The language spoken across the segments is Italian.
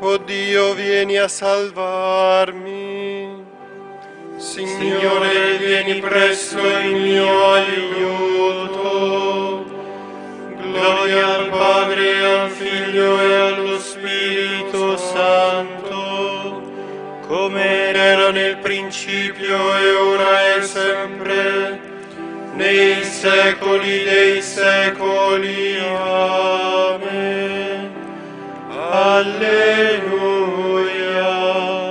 O Dio, vieni a salvarmi. Signore, vieni presto in mio aiuto. Gloria al Padre, al Figlio e allo Spirito Santo, come era nel principio e ora e sempre, nei secoli dei secoli. Amen. Alleluia.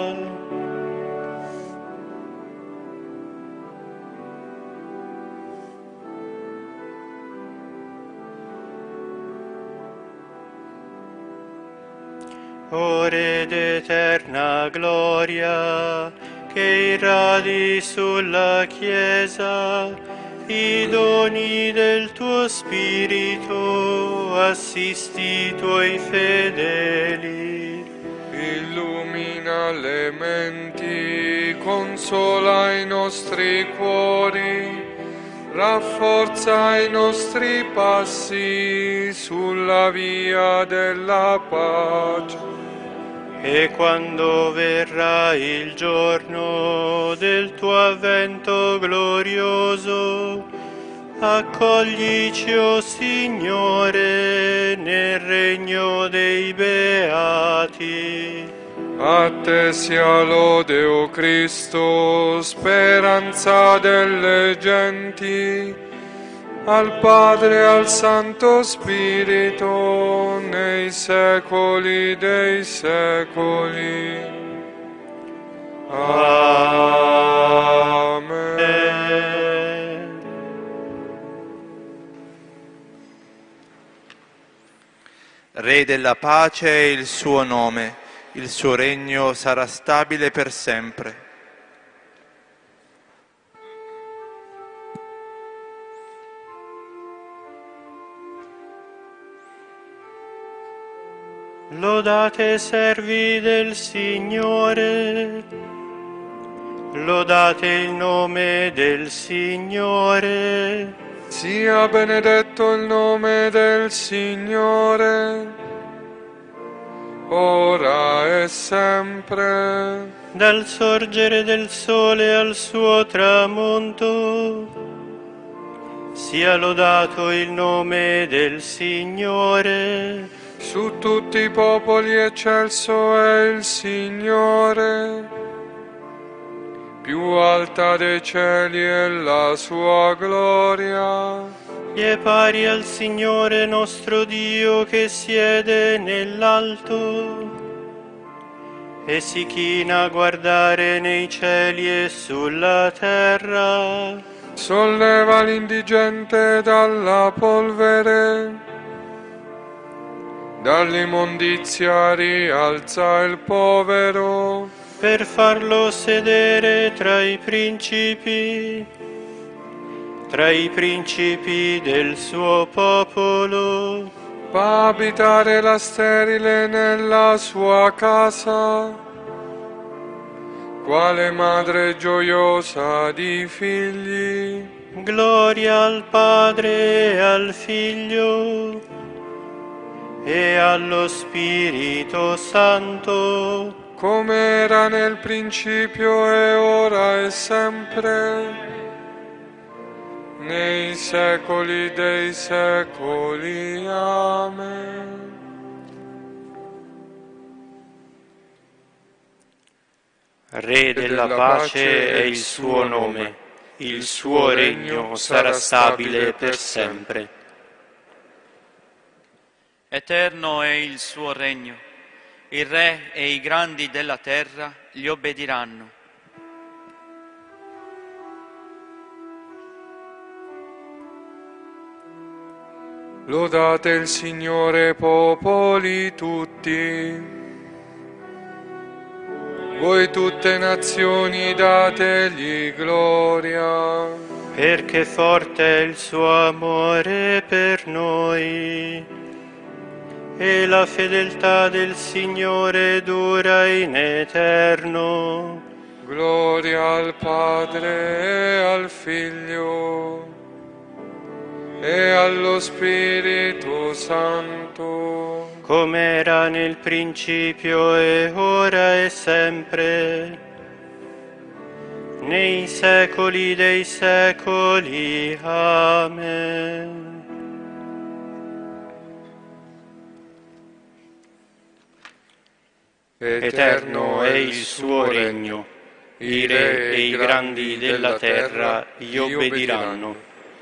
Ore d'eterna gloria, che irradi sulla Chiesa i doni del tuo Spirito, assisti i tuoi fedeli. Illumina le menti, consola i nostri cuori, rafforza i nostri passi sulla via della pace. E quando verrà il giorno del tuo avvento glorioso, accoglici, o Signore, nel regno dei beati. A te sia lode, o Cristo, speranza delle genti, al Padre e al Santo Spirito, nei secoli dei secoli. Amen. Re della pace è il suo nome, il suo regno sarà stabile per sempre. Lodate servi del Signore, lodate il nome del Signore. Sia benedetto il nome del Signore, ora e sempre. Dal sorgere del sole al suo tramonto, sia lodato il nome del Signore. Su tutti i popoli eccelso è il Signore, più alta dei cieli è la sua gloria. E è pari al Signore nostro Dio che siede nell'alto e si china a guardare nei cieli e sulla terra. Solleva l'indigente dalla polvere, dall'immondizia rialza il povero, per farlo sedere tra i principi del suo popolo. fa abitare la sterile nella sua casa, quale madre gioiosa di figli. Gloria al Padre e al Figlio e allo Spirito Santo, come era nel principio e ora e sempre, nei secoli dei secoli. Amen. Re della pace è il suo nome, il suo regno sarà stabile per sempre. Eterno è il suo regno, il re e i grandi della terra gli obbediranno. Lodate il Signore, popoli tutti. Voi tutte nazioni dategli gloria. Perché forte è il suo amore per noi e la fedeltà del Signore dura in eterno. Gloria al Padre e al Figlio e allo Spirito Santo. come era nel principio e ora e sempre, nei secoli dei secoli. Amen. Eterno è il suo regno, i re e i grandi della terra gli obbediranno.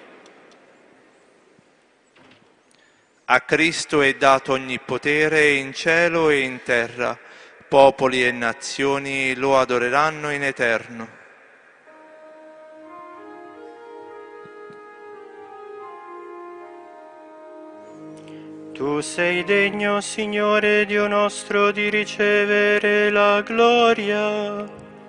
A Cristo è dato ogni potere in cielo e in terra, popoli e nazioni lo adoreranno in eterno. Tu sei degno, Signore Dio nostro, di ricevere la gloria,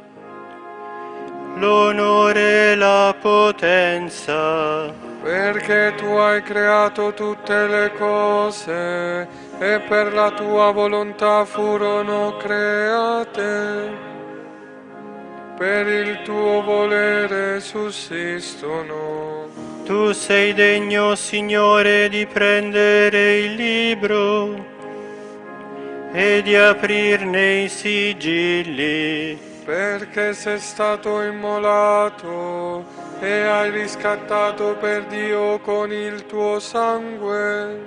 l'onore e la potenza, perché tu hai creato tutte le cose e per la tua volontà furono create. Per il tuo volere sussistono. Tu sei degno, Signore, di prendere il libro e di aprirne i sigilli, Perché sei stato immolato e hai riscattato per Dio con il tuo sangue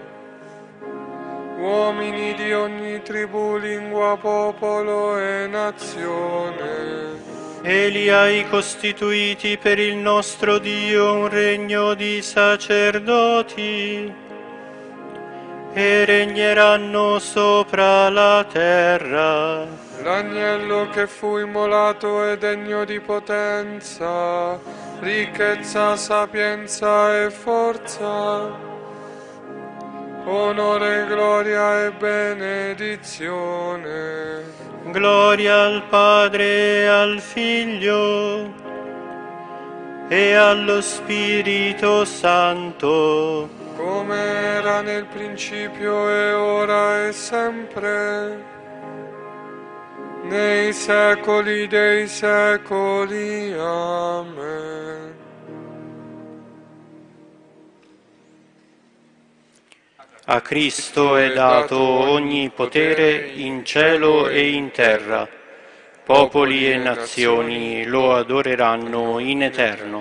uomini di ogni tribù, lingua, popolo e nazione. e li hai costituiti per il nostro Dio un regno di sacerdoti, e regneranno sopra la terra. L'agnello che fu immolato è degno di potenza, ricchezza, sapienza e forza, onore, gloria e benedizione. Gloria al Padre e al Figlio e allo Spirito Santo, Come era nel principio e ora e sempre, nei secoli dei secoli. Amen. a Cristo è dato ogni potere in cielo e in terra. Popoli e nazioni lo adoreranno in eterno.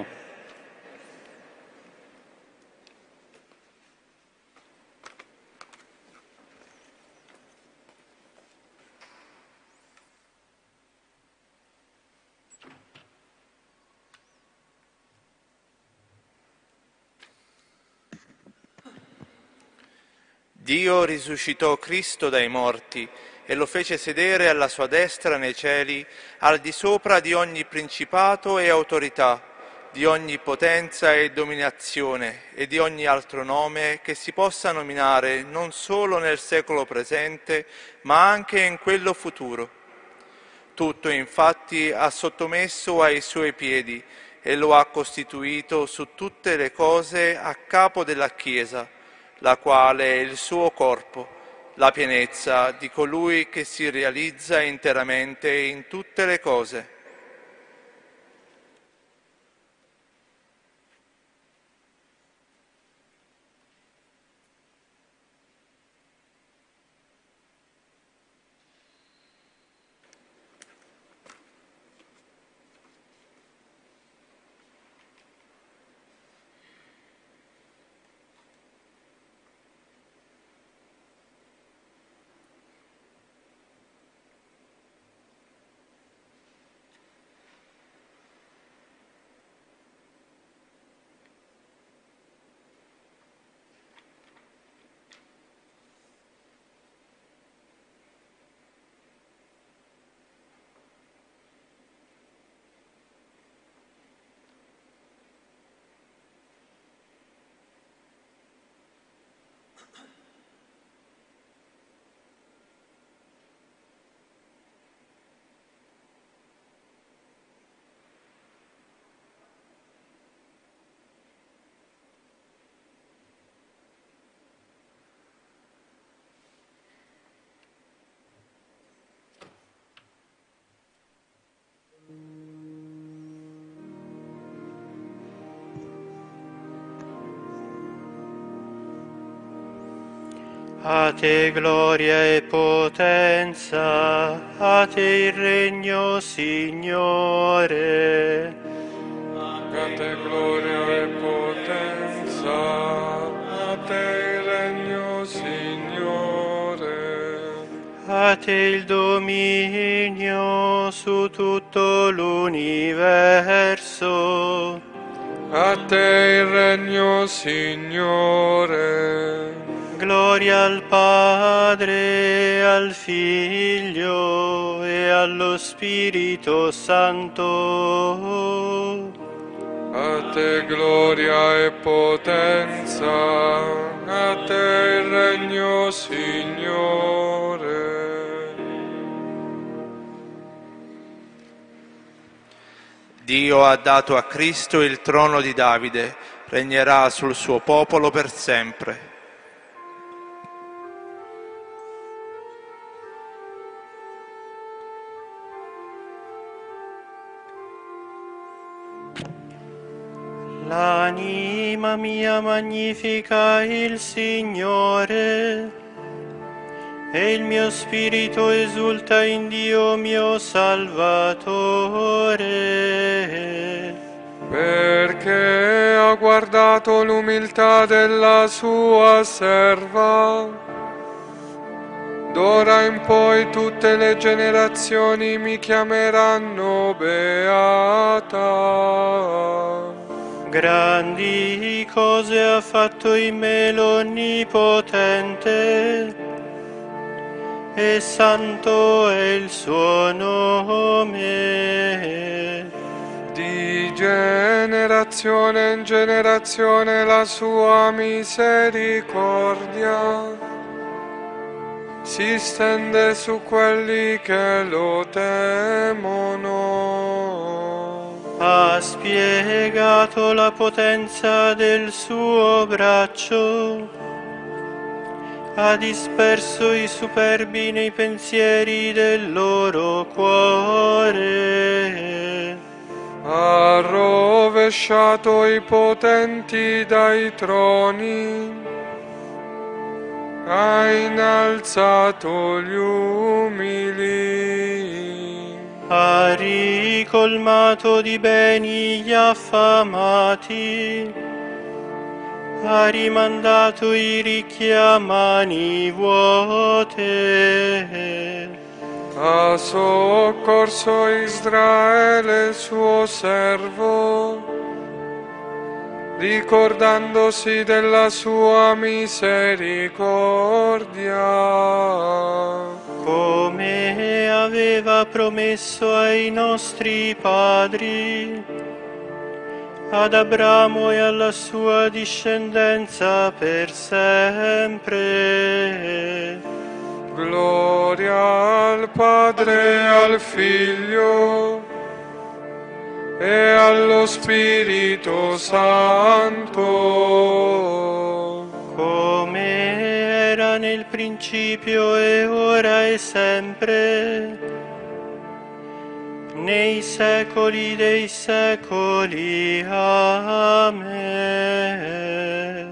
Dio risuscitò Cristo dai morti e lo fece sedere alla sua destra nei cieli, al di sopra di ogni principato e autorità, di ogni potenza e dominazione e di ogni altro nome che si possa nominare non solo nel secolo presente, ma anche in quello futuro. Tutto infatti ha sottomesso ai suoi piedi e lo ha costituito su tutte le cose a capo della Chiesa, la quale è il suo corpo, la pienezza di colui che si realizza interamente in tutte le cose. A te gloria e potenza, a te il regno, Signore. A te gloria e potenza, a te il regno, Signore. A te il dominio su tutto l'universo. A te il regno, Signore. Gloria al Padre, al Figlio e allo Spirito Santo. A te gloria e potenza, a te il regno, Signore. Dio ha dato a Cristo il trono di Davide, regnerà sul suo popolo per sempre. L'anima mia magnifica il Signore, e il mio spirito esulta in Dio mio Salvatore. Perché ha guardato l'umiltà della sua serva. D'ora in poi tutte le generazioni mi chiameranno beata. Grandi cose ha fatto in me l'Onnipotente, e santo è il suo nome. Di generazione in generazione la sua misericordia si stende su quelli che lo temono. Ha spiegato la potenza del suo braccio, ha disperso i superbi nei pensieri del loro cuore. Ha rovesciato i potenti dai troni, ha innalzato gli umili. Ha ricolmato di beni gli affamati, ha rimandato i ricchi a mani vuote. Ha soccorso Israele suo servo, ricordandosi della sua misericordia. Come aveva promesso ai nostri padri, ad Abramo e alla sua discendenza per sempre. Gloria al Padre e al Figlio e allo Spirito Santo, come era nel principio e ora e sempre, nei secoli dei secoli. Amen.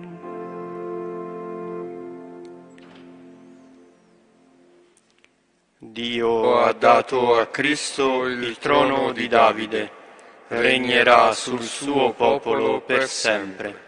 Dio ha dato a Cristo il trono di Davide, regnerà sul suo popolo per sempre.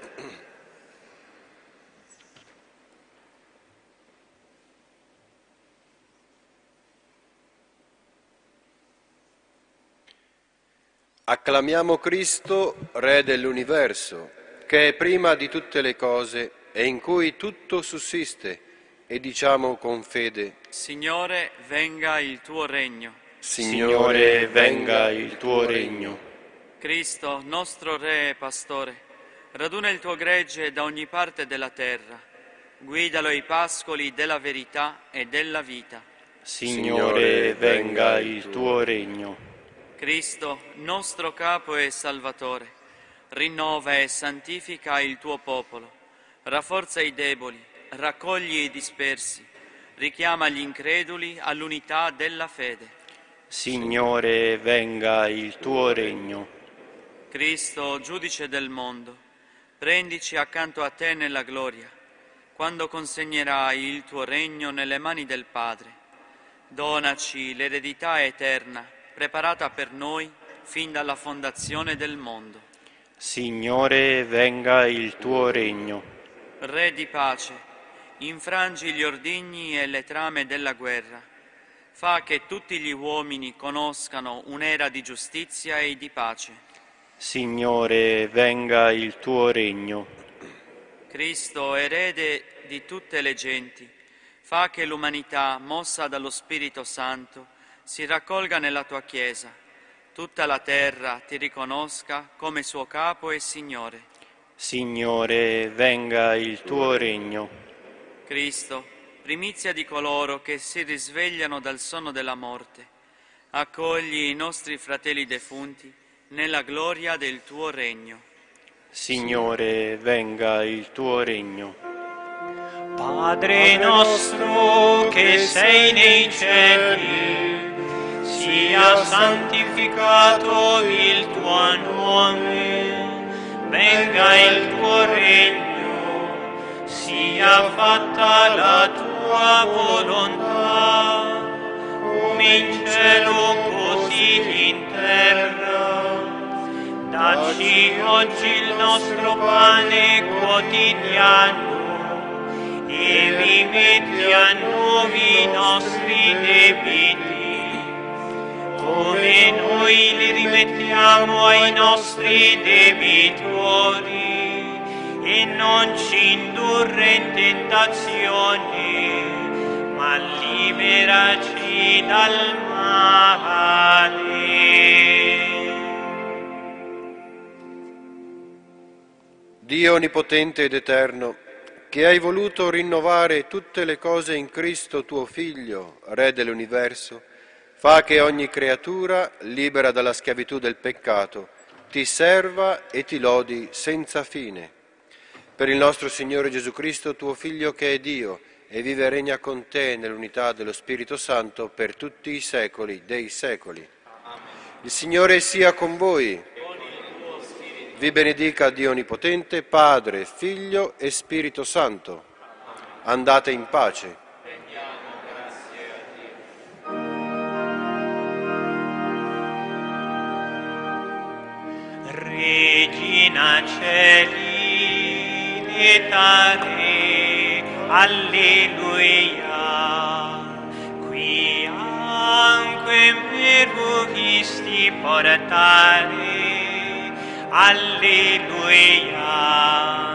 Acclamiamo Cristo, Re dell'universo, che è prima di tutte le cose e in cui tutto sussiste, e diciamo con fede: Signore, venga il tuo regno. Signore, venga il tuo regno. Cristo, nostro Re e Pastore, raduna il tuo gregge da ogni parte della terra, guidalo ai pascoli della verità e della vita. Signore, venga il tuo regno. Cristo, nostro Capo e Salvatore, rinnova e santifica il tuo popolo, rafforza i deboli, raccogli i dispersi, richiama gli increduli all'unità della fede. Signore, venga il tuo regno. Cristo, giudice del mondo, prendici accanto a te nella gloria, quando consegnerai il tuo regno nelle mani del Padre. Donaci l'eredità eterna, preparata per noi fin dalla fondazione del mondo. Signore, venga il tuo regno. Re di pace, infrangi gli ordigni e le trame della guerra. Fa che tutti gli uomini conoscano un'era di giustizia e di pace. Signore, venga il tuo regno. Cristo, erede di tutte le genti, fa che l'umanità, mossa dallo Spirito Santo, si raccolga nella tua Chiesa. Tutta la terra ti riconosca come suo capo e Signore. Signore, venga il tuo regno. Cristo, primizia di coloro che si risvegliano dal sonno della morte, accogli i nostri fratelli defunti nella gloria del tuo regno. Signore, venga il tuo regno. Padre nostro che sei nei cieli, sia santificato il tuo nome, venga il tuo regno, sia fatta la tua volontà, come in cielo così in terra. Dacci oggi il nostro pane quotidiano e rimetti a noi i nostri debiti, come noi li rimettiamo ai nostri debitori, e non ci indurre in tentazione, ma liberaci dal male. Dio onnipotente ed eterno, che hai voluto rinnovare tutte le cose in Cristo tuo Figlio, Re dell'universo, fa che ogni creatura, libera dalla schiavitù del peccato, ti serva e ti lodi senza fine. Per il nostro Signore Gesù Cristo, tuo Figlio che è Dio, e vive e regna con te nell'unità dello Spirito Santo per tutti i secoli dei secoli. Il Signore sia con voi. Vi benedica Dio Onnipotente, Padre, Figlio e Spirito Santo. Andate in pace. Regina Celi, letare, alleluia, qui anque me portare, alleluia.